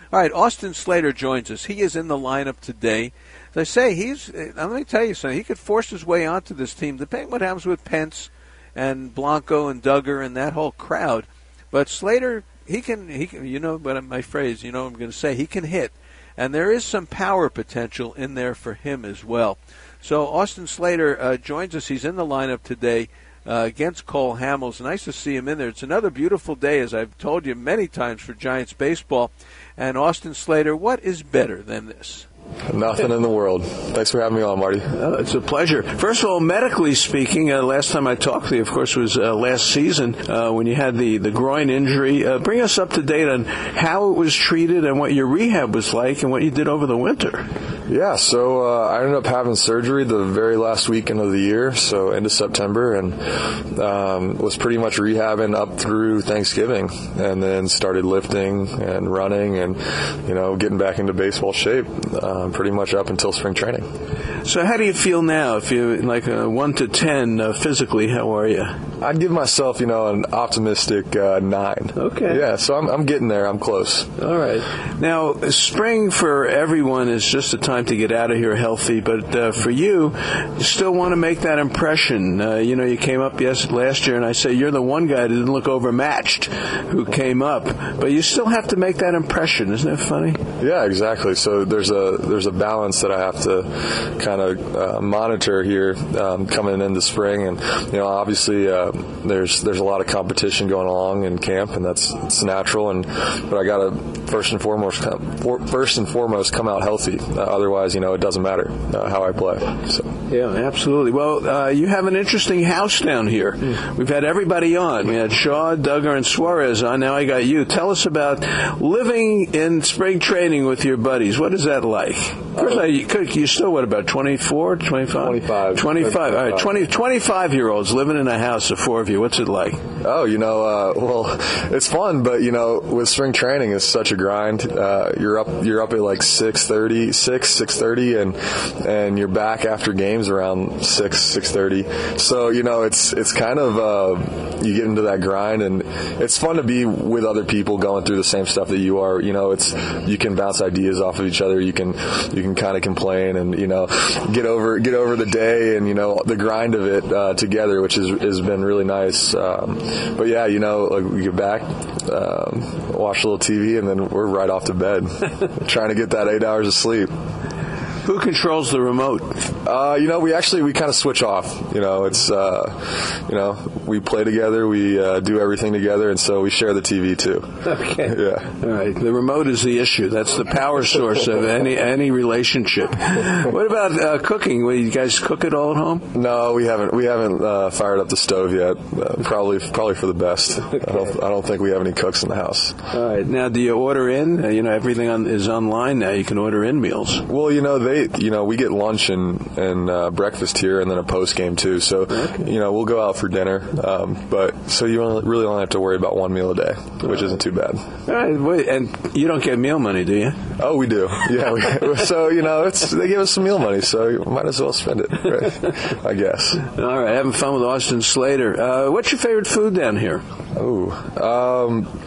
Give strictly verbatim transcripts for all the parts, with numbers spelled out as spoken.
All right, Austin Slater joins us. He is in the lineup today. As I say, he's. Let me tell you something. He could force his way onto this team. Depending what happens with Pence and Blanco and Duggar and that whole crowd. But Slater, he can. He can. You know, but my phrase. You know, what I'm going to say he can hit, and there is some power potential in there for him as well. So Austin Slater uh, joins us. He's in the lineup today uh, against Cole Hamels. Nice to see him in there. It's another beautiful day, as I've told you many times, for Giants baseball. And Austin Slater, what is better than this? Nothing in the world. Thanks for having me on, Marty. Oh, it's a pleasure. First of all, medically speaking, uh, last time I talked to you, of course, was uh, last season uh, when you had the, the groin injury. Uh, bring us up to date on how it was treated and what your rehab was like and what you did over the winter. Yeah, so uh, I ended up having surgery the very last weekend of the year, so end of September, and um, was pretty much rehabbing up through Thanksgiving, and then started lifting and running and, you know, getting back into baseball shape. Uh, Uh, pretty much up until spring training. So how do you feel now? If you like a one to ten uh, physically, how are you? I'd give myself, you know, an optimistic uh, nine. Okay. Yeah, so I'm, I'm getting there. I'm close. All right. Now, spring for everyone is just a time to get out of here healthy, but uh, for you, you still want to make that impression. Uh, you know, you came up yes last year, and I say you're the one guy that didn't look overmatched who came up, but you still have to make that impression. Isn't that funny? Yeah, exactly. So there's a there's a balance that I have to kind of uh, monitor here um, coming into spring, and you know, obviously uh, there's there's a lot of competition going along in camp, and that's it's natural. And but I got to first and foremost come, for, first and foremost come out healthy. Uh, otherwise, you know, it doesn't matter uh, how I play. So. Yeah, absolutely. Well, uh, you have an interesting house down here. Mm. We've had everybody on. We had Shaw, Duggar, and Suarez on. Now I got you. Tell us about living in spring training with your buddies. What is that like? First, uh, you, you're still, what, about twenty-four, twenty-five? twenty-five. twenty-five. All right, twenty, twenty-five-year-olds living in a house of four of you. What's it like? Oh, you know, uh, well, it's fun, but, you know, with spring training, it's such a grind. Uh, you're up you're up at like six thirty, six, six thirty, and and you're back after games around six, six thirty. So, you know, it's it's kind of, uh, you get into that grind, and it's fun to be with other people going through the same stuff that you are. You know, it's you can bounce ideas off of each other. You can you can kind of complain and, you know, get over get over the day and, you know, the grind of it uh, together, which is, has been really nice. Um, but, yeah, you know, like we get back, um, watch a little T V, and then we're right off to bed trying to get that eight hours of sleep. Who controls the remote? Uh, you know, we actually, we kind of switch off. You know, it's, uh, you know, we play together, we uh, do everything together, and so we share the T V too. Okay. Yeah. All right. The remote is the issue. That's the power source of any any relationship. What about uh, cooking? Will you guys cook it all at home? No, we haven't. We haven't uh, fired up the stove yet. Uh, probably, probably for the best. Okay. I don't. I don't think we have any cooks in the house. All right. Now, do you order in? Uh, you know, everything on, is online now. You can order in meals. Well, you know, they. You know, we get lunch and and uh, breakfast here, and then a post game too. So, okay. You know, we'll go out for dinner. Um, but so you only, really only have to worry about one meal a day, which isn't too bad. All right. Wait, and you don't get meal money, do you? Oh, we do. Yeah. We, so you know, it's they give us some meal money, so you might as well spend it. Right? I guess. All right. Having fun with Austin Slater. Uh, what's your favorite food down here? Oh. Um,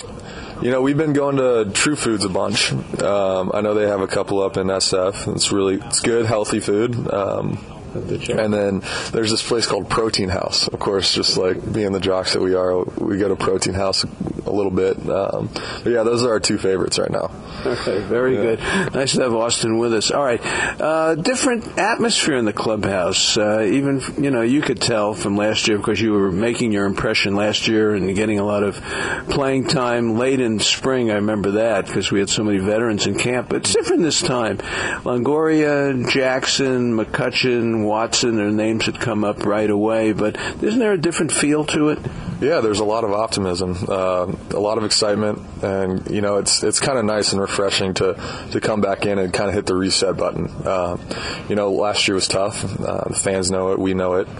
You know, we've been going to True Foods a bunch. Um, I know they have a couple up in S F. It's really, it's good, healthy food. Um, and then there's this place called Protein House. Of course, just like being the jocks that we are, we go to Protein House a little bit. Um, but yeah, those are our two favorites right now. Okay, very yeah. good. Nice to have Austin with us. All right, uh, different atmosphere in the clubhouse. Uh, even, you know, you could tell from last year because you were making your impression last year and getting a lot of playing time late in spring. I remember that because we had so many veterans in camp. But it's different this time. Longoria, Jackson, McCutcheon, Watson, their names had come up right away. But isn't there a different feel to it? Yeah, there's a lot of optimism, uh, a lot of excitement, and you know it's it's kind of nice and refreshing to, to come back in and kind of hit the reset button. Uh, you know, last year was tough. Uh, the fans know it, we know it,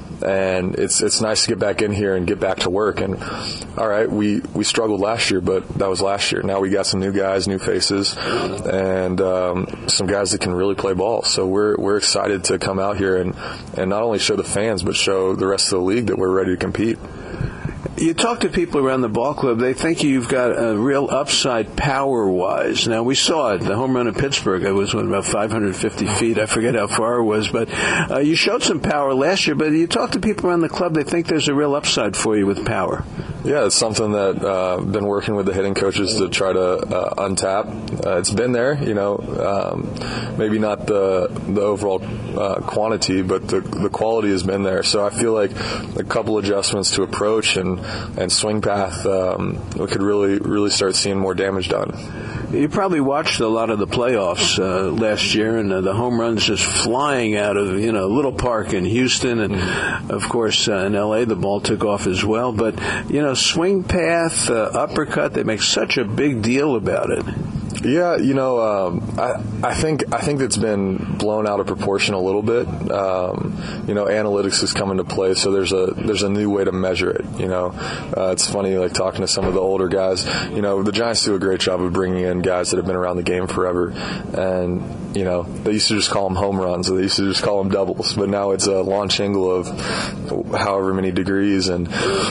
and it's it's nice to get back in here and get back to work. And all right, we, we struggled last year, but that was last year. Now we got some new guys, new faces, and um, some guys that can really play ball. So we're we're excited to come out here and, and not only show the fans, but show the rest of the league that we're ready to compete. You talk to people around the ball club, they think you've got a real upside power-wise. Now, we saw it, the home run in Pittsburgh. It was, what, about five hundred fifty feet. I forget how far it was. But uh, you showed some power last year, but you talk to people around the club, they think there's a real upside for you with power. Yeah, it's something that uh, I've been working with the hitting coaches to try to uh, untap. Uh, it's been there, you know, um, maybe not the the overall uh, quantity, but the the quality has been there. So I feel like a couple adjustments to approach and, and swing path, um, we could really, really start seeing more damage done. You probably watched a lot of the playoffs uh, last year, and uh, the home runs just flying out of, you know, Little Park in Houston, and mm-hmm. of course uh, in L A the ball took off as well. But, you know, swing path, uh, uppercut, they make such a big deal about it. Yeah, you know, um, I, I think I think it's been blown out of proportion a little bit. Um, you know, analytics has come into play, so there's a there's a new way to measure it. You know, uh, it's funny, like talking to some of the older guys. You know, the Giants do a great job of bringing in guys that have been around the game forever, and you know, they used to just call them home runs, or they used to just call them doubles, but now it's a launch angle of however many degrees and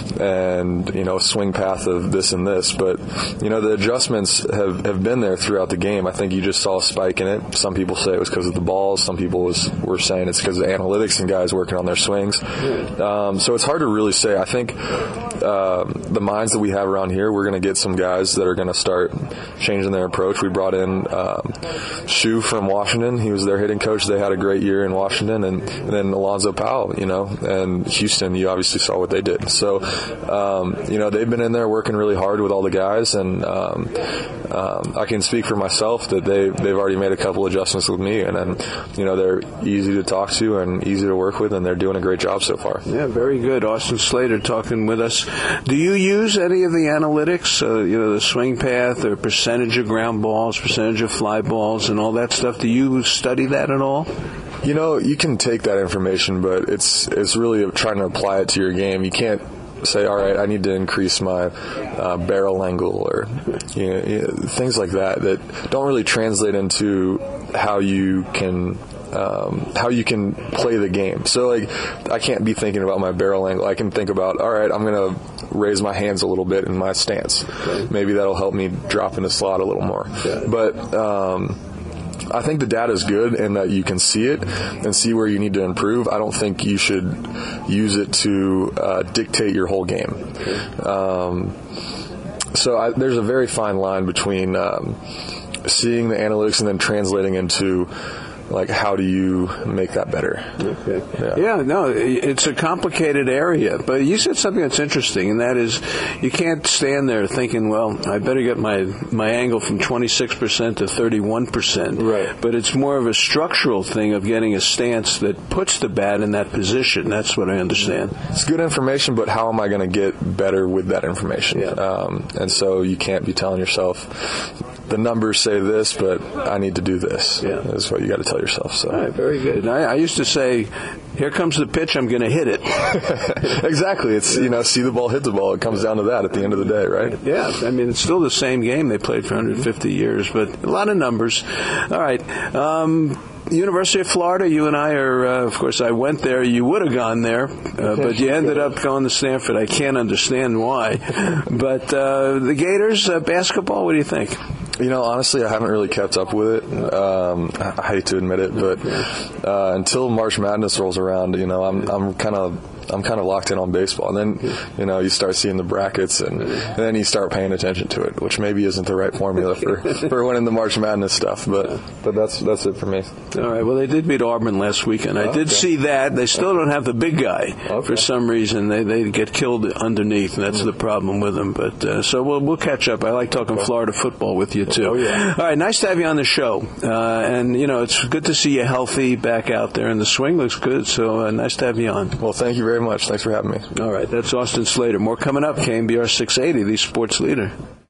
and you know, swing path of this and this. But you know, the adjustments have have been there throughout the game. I think you just saw a spike in it. Some people say it was because of the balls. Some people was, were saying it's because of analytics and guys working on their swings. Um, so it's hard to really say. I think uh, the minds that we have around here, we're going to get some guys that are going to start changing their approach. We brought in um, Shu from Washington. He was their hitting coach. They had a great year in Washington. And, and then Alonzo Powell, you know, and Houston, you obviously saw what they did. So, um, you know, they've been in there working really hard with all the guys. And um, um, I can speak for myself that they, they've already made a couple adjustments with me. And then, you know, they're easy to talk to and easy to work with, and they're doing a great job so far. Yeah, very good. Austin Slater talking with us. Do you use any of the analytics, uh, you know, the swing path or percentage of ground balls, percentage of fly balls, and all that stuff? Do you study that at all? You know, you can take that information, but it's it's really trying to apply it to your game. You can't say, all right, I need to increase my uh, barrel angle, or you know, you know, things like that that don't really translate into how you can um, how you can play the game. So, like, I can't be thinking about my barrel angle. I can think about, all right, I'm going to raise my hands a little bit in my stance. Okay. Maybe that'll help me drop in the slot a little more. Yeah. But um, I think the data is good in that you can see it and see where you need to improve. I don't think you should use it to uh, dictate your whole game. Um, so I, there's a very fine line between um, seeing the analytics and then translating into, like, how do you make that better? Okay. Yeah. yeah, no, it's a complicated area. But you said something that's interesting, and that is you can't stand there thinking, well, I better get my, my angle from twenty-six percent to thirty-one percent. Right. But it's more of a structural thing of getting a stance that puts the bat in that position. That's what I understand. It's good information, but how am I going to get better with that information? Yeah. Um, and so you can't be telling yourself, the numbers say this, but I need to do this. Yeah. That's what you got to tell yourself. So. All right, very good. I, I used to say, here comes the pitch, I'm going to hit it. Exactly. It's, you know, see the ball, hit the ball. It comes down to that at the end of the day, right? Yeah. I mean, it's still the same game. They played for one hundred fifty years, but a lot of numbers. All right. Um, University of Florida, you and I are, uh, of course, I went there. You would have gone there, uh, but you ended up going to Stanford. I can't understand why. But uh, the Gators, uh, basketball, what do you think? You know, honestly, I haven't really kept up with it. Um, I hate to admit it, but uh, until March Madness rolls around, you know, I'm I'm kind of I'm kind of locked in on baseball. And then, you know, you start seeing the brackets, and, and then you start paying attention to it, which maybe isn't the right formula for, for winning the March Madness stuff. But but that's that's it for me. All right. Well, they did beat Auburn last weekend. I oh, did okay. see that. They still don't have the big guy. Okay. For some reason, they they get killed underneath, and that's mm-hmm. the problem with them. But uh, so we'll we'll catch up. I like talking cool. Florida football with you too. Oh, yeah. All right. Nice to have you on the show. Uh, and you know, it's good to see you healthy back out there, and the swing looks good. So uh, nice to have you on. Well, thank you very much. Thanks for having me. All right. That's Austin Slater. More coming up. K M B R six eighty, the sports leader.